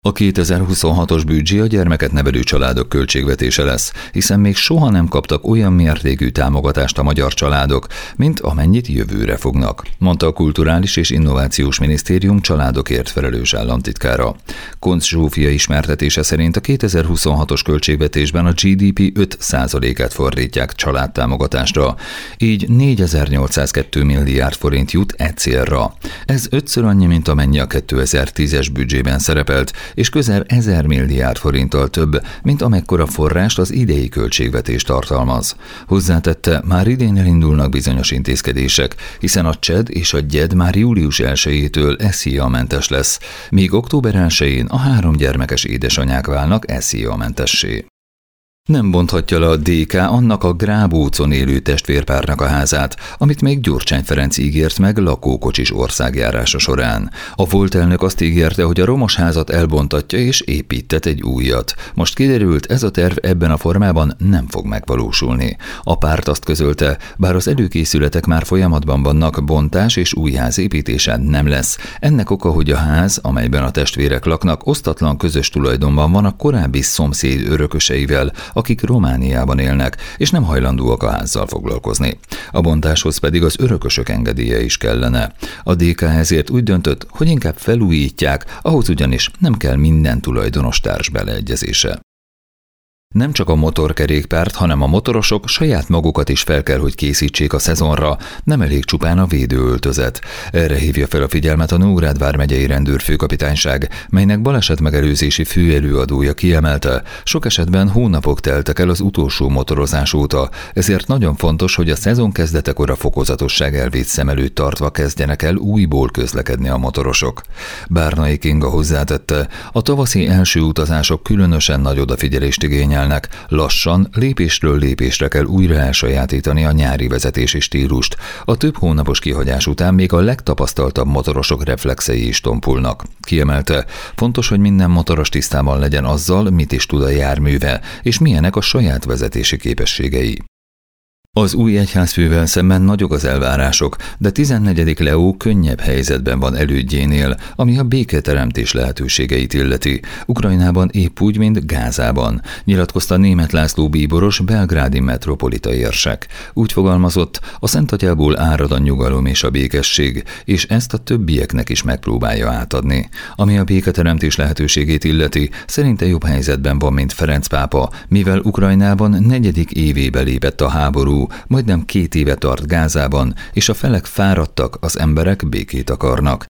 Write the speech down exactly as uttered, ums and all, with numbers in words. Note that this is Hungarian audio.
A kétezer-huszonhatos büdzsé a gyermeket nevelő családok költségvetése lesz, hiszen még soha nem kaptak olyan mértékű támogatást a magyar családok, mint amennyit jövőre fognak, mondta a Kulturális és Innovációs Minisztérium családokért felelős államtitkára. Koncz Zsófia ismertetése szerint a kétezer-huszonhatos költségvetésben a gé dé pé öt százalékát fordítják családtámogatásra, így négyezer-nyolcszázkettő milliárd forint jut e célra. Ez ötször annyi, mint amennyi a kétezer-tízes büdzsében szerepelt, és közel ezer milliárd forinttal több, mint amekkora forrást az idei költségvetés tartalmaz. Hozzátette, már idén elindulnak bizonyos intézkedések, hiszen a cséd és a gyed már július elsejétől es zé á-mentes lesz, míg október elsején a három gyermekes édesanyák válnak es zé á-mentessé. Nem bonthatja le a dé ká annak a Grábócon élő testvérpárnak a házát, amit még Gyurcsány Ferenc ígért meg lakókocsis országjárása során. A volt elnök azt ígérte, hogy a romos házat elbontatja és építet egy újat. Most kiderült, ez a terv ebben a formában nem fog megvalósulni. A párt azt közölte, bár az előkészületek már folyamatban vannak, bontás és új ház építése nem lesz. Ennek oka, hogy a ház, amelyben a testvérek laknak, osztatlan közös tulajdonban van a korábbi szomszéd örököseivel, akik Romániában élnek, és nem hajlandóak a házzal foglalkozni. A bontáshoz pedig az örökösök engedélye is kellene. A dé ká ezért úgy döntött, hogy inkább felújítják, ahhoz ugyanis nem kell minden tulajdonos társ beleegyezése. Nem csak a motorkerékpárt, hanem a motorosok saját magukat is fel kell, hogy készítsék a szezonra, nem elég csupán a védőöltözet. Erre hívja fel a figyelmet a Nógrád vármegyei rendőrfőkapitányság, melynek balesetmegelőzési főelőadója kiemelte, sok esetben hónapok teltek el az utolsó motorozás óta, ezért nagyon fontos, hogy a szezon kezdetekor a fokozatosság elvét szem előtt tartva kezdjenek el újból közlekedni a motorosok. Bárnai Kinga hozzátette, a tavaszi első utazások különösen nagy odafigyelést igényel. Lassan, lépésről lépésre kell újra elsajátítani a nyári vezetési stílust. A több hónapos kihagyás után még a legtapasztaltabb motorosok reflexei is tompulnak. Kiemelte, fontos, hogy minden motoros tisztában legyen azzal, mit is tud a járműve, és milyenek a saját vezetési képességei. Az új egyházfővel szemben nagyok az elvárások, de tizennegyedik Leó könnyebb helyzetben van elődjénél, ami a béketeremtés lehetőségeit illeti. Ukrajnában épp úgy, mint Gázában, nyilatkozta Németh László bíboros belgrádi metropolita érsek. Úgy fogalmazott, a Szentatyából árad a nyugalom és a békesség, és ezt a többieknek is megpróbálja átadni. Ami a béketeremtés lehetőségét illeti, szerinte jobb helyzetben van, mint Ferenc pápa, mivel Ukrajnában negyedik évébe lépett a háború, majdnem két éve tart Gázában, és a felek fáradtak, az emberek békét akarnak.